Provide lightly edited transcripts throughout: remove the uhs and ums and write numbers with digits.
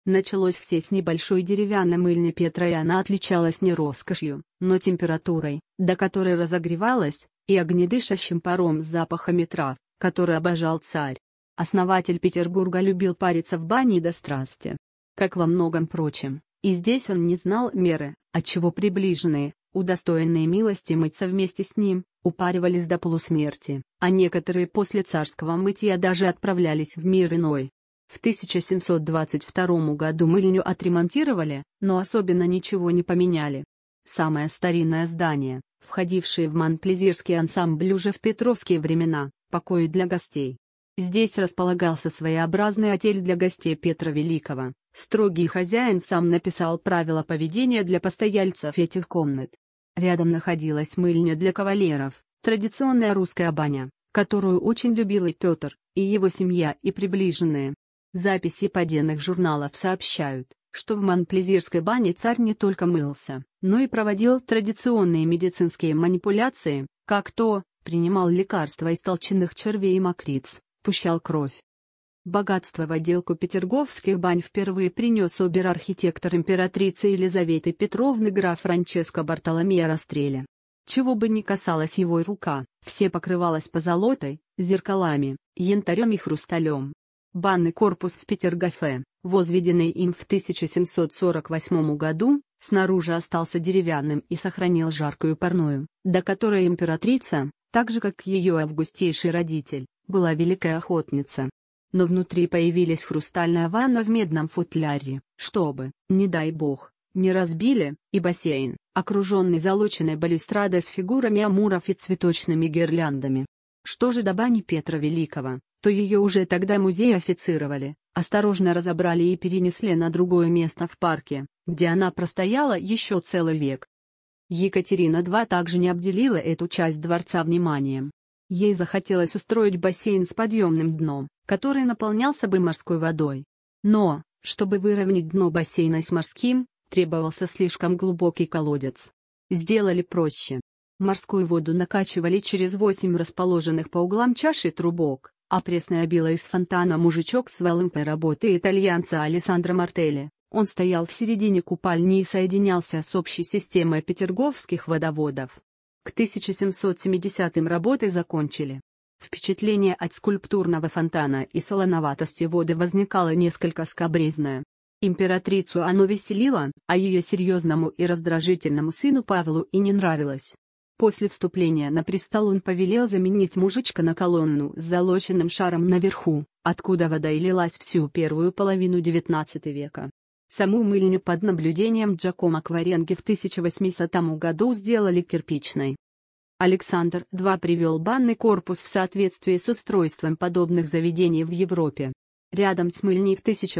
Началось все с небольшой деревянной мыльни Петра, и она отличалась не роскошью, но температурой, до которой разогревалась, и огнедышащим паром с запахами трав, который обожал царь. Основатель Петербурга любил париться в бане до страсти. Как во многом прочем, и здесь он не знал меры, отчего приближенные, удостоенные милости мыться вместе с ним, упаривались до полусмерти, а некоторые после царского мытья даже отправлялись в мир иной. В 1722 году мыльню отремонтировали, но особенно ничего не поменяли. Самое старинное здание, входившее в монплезирский ансамбль уже в петровские времена, покои для гостей. Здесь располагался своеобразный отель для гостей Петра Великого. Строгий хозяин сам написал правила поведения для постояльцев этих комнат. Рядом находилась мыльня для кавалеров, традиционная русская баня, которую очень любил и Петр, и его семья, и приближенные. Записи поденных журналов сообщают, что в монплезирской бане царь не только мылся, но и проводил традиционные медицинские манипуляции, как то, принимал лекарства из толченых червей и мокриц, пущал кровь. Богатство в отделку петерговских бань впервые принес обер-архитектор императрицы Елизаветы Петровны граф Франческо Бартоломео Растрелли. Чего бы ни касалась его рука, все покрывалось позолотой, зеркалами, янтарем и хрусталем. Банный корпус в Петергофе, возведенный им в 1748 году, снаружи остался деревянным и сохранил жаркую парную, до которой императрица, так же как ее августейший родитель, была великая охотница. Но внутри появилась хрустальная ванна в медном футляре, чтобы, не дай бог, не разбили, и бассейн, окруженный золоченой балюстрадой с фигурами амуров и цветочными гирляндами. Что же до бани Петра Великого, то ее уже тогда музеифицировали, осторожно разобрали и перенесли на другое место в парке, где она простояла еще целый век. Екатерина II также не обделила эту часть дворца вниманием. Ей захотелось устроить бассейн с подъемным дном, который наполнялся бы морской водой. Но, чтобы выровнять дно бассейна с морским, требовался слишком глубокий колодец. Сделали проще. Морскую воду накачивали через 8 расположенных по углам чаши трубок, а пресная била из фонтана мужичок с валынкой работы итальянца Алессандро Мартелли. Он стоял в середине купальни и соединялся с общей системой петерговских водоводов. К 1770-м работы закончили. Впечатление от скульптурного фонтана и солоноватости воды возникало несколько скабрезное. Императрицу оно веселило, а ее серьезному и раздражительному сыну Павлу и не нравилось. После вступления на престол он повелел заменить мужичка на колонну с залоченным шаром наверху, откуда вода и лилась всю первую половину XIX века. Саму мыльню под наблюдением Джакомо Кваренги в 1800 году сделали кирпичной. Александр II привел банный корпус в соответствии с устройством подобных заведений в Европе. Рядом с мыльней в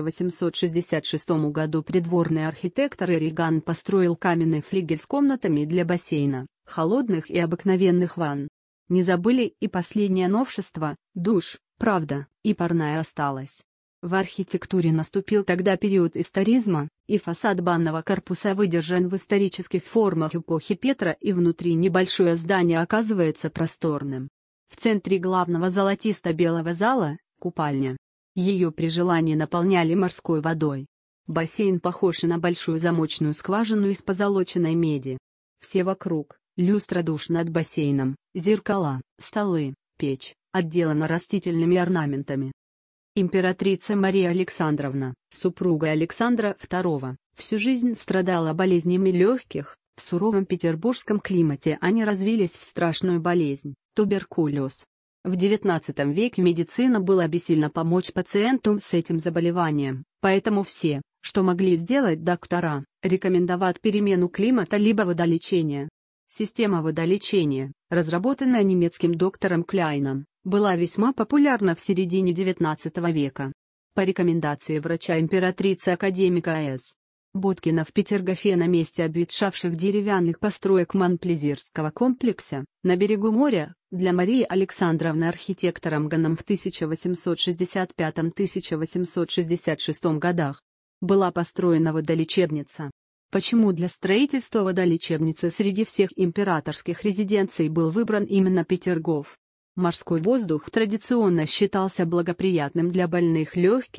1866 году придворный архитектор Эриган построил каменный флигель с комнатами для бассейна, холодных и обыкновенных ванн. Не забыли и последнее новшество – душ, правда, и парная осталась. В архитектуре наступил тогда период историзма, и фасад банного корпуса выдержан в исторических формах эпохи Петра, и внутри небольшое здание оказывается просторным. В центре главного золотисто-белого зала – купальня. Ее при желании наполняли морской водой. Бассейн похож на большую замочную скважину из позолоченной меди. Все вокруг – люстра душ над бассейном, зеркала, столы, печь, отделана растительными орнаментами. Императрица Мария Александровна, супруга Александра II, всю жизнь страдала болезнями легких. В суровом петербургском климате они развились в страшную болезнь – туберкулез. В XIX веке медицина была бессильна помочь пациенту с этим заболеванием, поэтому все, что могли сделать доктора, рекомендовать перемену климата либо водолечение. Система водолечения, разработанная немецким доктором Кляйном, была весьма популярна в середине XIX века. По рекомендации врача императрицы академика С. Боткина в Петергофе на месте обветшавших деревянных построек монплезирского комплекса, на берегу моря, для Марии Александровны архитектором Ганом в 1865-1866 годах, была построена водолечебница. Почему для строительства водолечебницы среди всех императорских резиденций был выбран именно Петергоф? Морской воздух традиционно считался благоприятным для больных легких,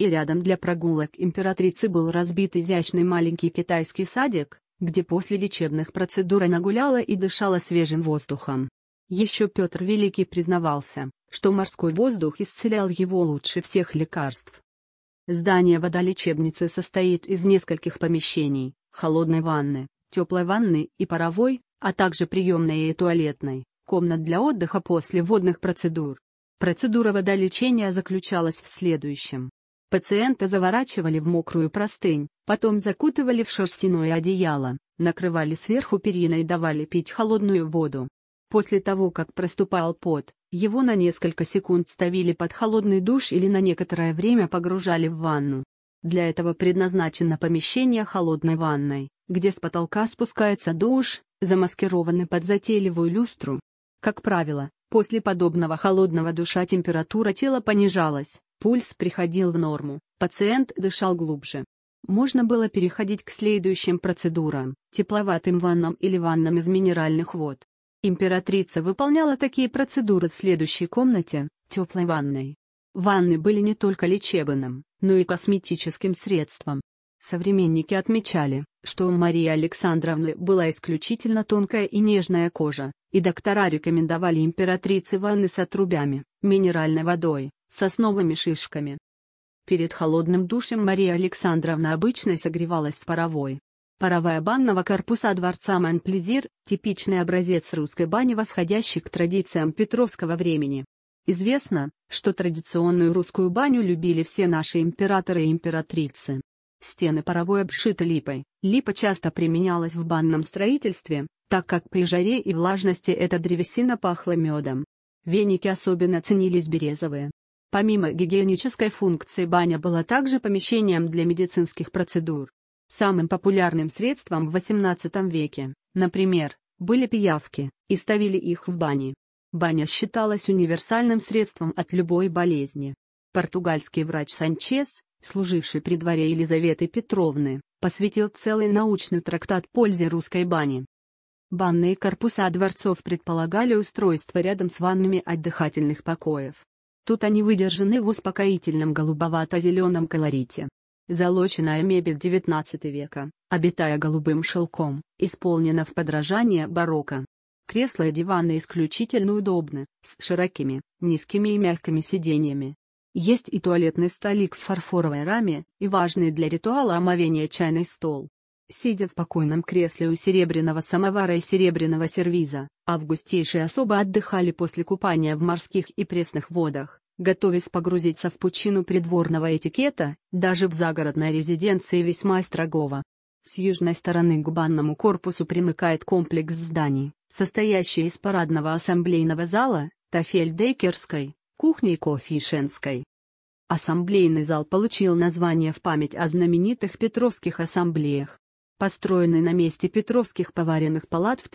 и рядом для прогулок императрицы был разбит изящный маленький китайский садик, где после лечебных процедур она гуляла и дышала свежим воздухом. Еще Петр Великий признавался, что морской воздух исцелял его лучше всех лекарств. Здание водолечебницы состоит из нескольких помещений: холодной ванны, теплой ванны и паровой, а также приемной и туалетной, комнат для отдыха после водных процедур. Процедура водолечения заключалась в следующем. Пациента заворачивали в мокрую простынь, потом закутывали в шерстяное одеяло, накрывали сверху периной и давали пить холодную воду. После того, как проступал пот, его на несколько секунд ставили под холодный душ или на некоторое время погружали в ванну. Для этого предназначено помещение холодной ванной, где с потолка спускается душ, замаскированный под затейливую люстру. Как правило, после подобного холодного душа температура тела понижалась, пульс приходил в норму, пациент дышал глубже. Можно было переходить к следующим процедурам: тепловатым ваннам или ваннам из минеральных вод. Императрица выполняла такие процедуры в следующей комнате, теплой ванной. Ванны были не только лечебным, но и косметическим средством. Современники отмечали, что у Марии Александровны была исключительно тонкая и нежная кожа, и доктора рекомендовали императрице ванны с отрубями, минеральной водой, сосновыми шишками. Перед холодным душем Мария Александровна обычно согревалась в паровой. Паровая банного корпуса дворца Монплезир – типичный образец русской бани, восходящий к традициям Петровского времени. Известно, что традиционную русскую баню любили все наши императоры и императрицы. Стены паровой обшиты липой. Липа часто применялась в банном строительстве, так как при жаре и влажности эта древесина пахла медом. Веники особенно ценились березовые. Помимо гигиенической функции, баня была также помещением для медицинских процедур. Самым популярным средством в XVIII веке, например, были пиявки, и ставили их в бане. Баня считалась универсальным средством от любой болезни. Португальский врач Санчес, служивший при дворе Елизаветы Петровны, посвятил целый научный трактат пользе русской бани. Банные корпуса дворцов предполагали устройство рядом с ваннами отдыхательных покоев. Тут они выдержаны в успокоительном голубовато-зеленом колорите. Золоченая мебель XIX века, обитая голубым шелком, исполнена в подражание барокко. Кресла и диваны исключительно удобны, с широкими, низкими и мягкими сиденьями. Есть и туалетный столик в фарфоровой раме, и важный для ритуала омовения чайный стол. Сидя в покойном кресле у серебряного самовара и серебряного сервиза, августейшие особы отдыхали после купания в морских и пресных водах, готовясь погрузиться в пучину придворного этикета, даже в загородной резиденции весьма строгого. С южной стороны к банному корпусу примыкает комплекс зданий, состоящий из парадного ассамблейного зала, тафельдейкерской, кухни и кофейшенской. Ассамблейный зал получил название в память о знаменитых Петровских ассамблеях. Построенный на месте Петровских поваренных палат в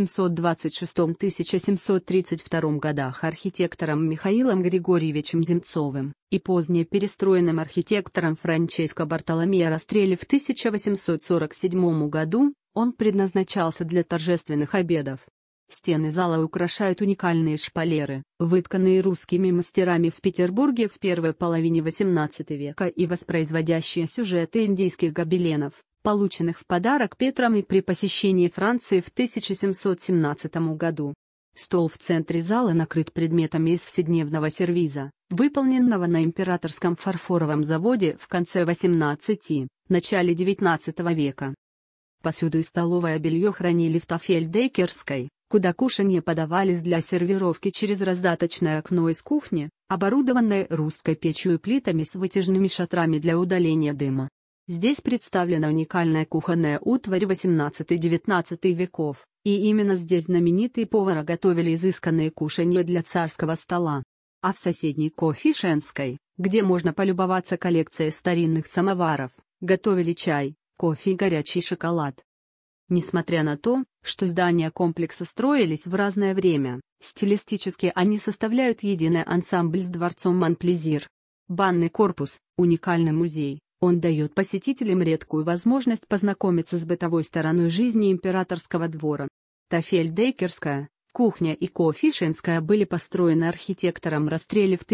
1726-1732 годах архитектором Михаилом Григорьевичем Земцовым и позднее перестроенным архитектором Франческо Бартоломео Растрелли в 1847 году, он предназначался для торжественных обедов. Стены зала украшают уникальные шпалеры, вытканные русскими мастерами в Петербурге в первой половине XVIII века и воспроизводящие сюжеты индийских гобеленов, полученных в подарок Петром и при посещении Франции в 1717 году. Стол в центре зала накрыт предметами из вседневного сервиза, выполненного на императорском фарфоровом заводе в конце XVIII – начале XIX века. Посуду и столовое белье хранили в тафельдейкерской, куда кушанье подавались для сервировки через раздаточное окно из кухни, оборудованное русской печью и плитами с вытяжными шатрами для удаления дыма. Здесь представлена уникальная кухонная утварь XVIII-XIX веков, и именно здесь знаменитые повара готовили изысканные кушанья для царского стола. А в соседней кофейшенской, где можно полюбоваться коллекцией старинных самоваров, готовили чай, кофе и горячий шоколад. Несмотря на то, что здания комплекса строились в разное время, стилистически они составляют единый ансамбль с дворцом Монплезир. Банный корпус – уникальный музей, он дает посетителям редкую возможность познакомиться с бытовой стороной жизни императорского двора. Тафельдейкерская, Кухня и Кофишинская были построены архитектором Растрелли в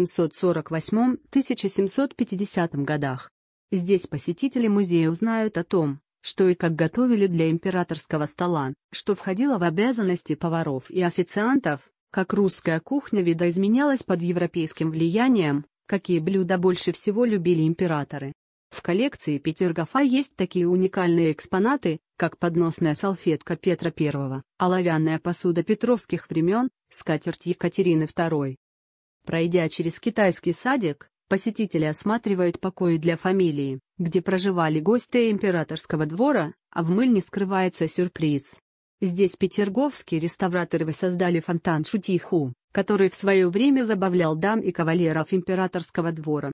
1748-1750 годах. Здесь посетители музея узнают о том, что и как готовили для императорского стола, что входило в обязанности поваров и официантов, как русская кухня видоизменялась под европейским влиянием, какие блюда больше всего любили императоры. В коллекции Петергофа есть такие уникальные экспонаты, как подносная салфетка Петра I, оловянная посуда петровских времен, скатерть Екатерины II. Пройдя через китайский садик, посетители осматривают покои для фамилии, где проживали гости императорского двора, а в мыльне скрывается сюрприз. Здесь петерговские реставраторы воссоздали фонтан Шутиху, который в свое время забавлял дам и кавалеров императорского двора.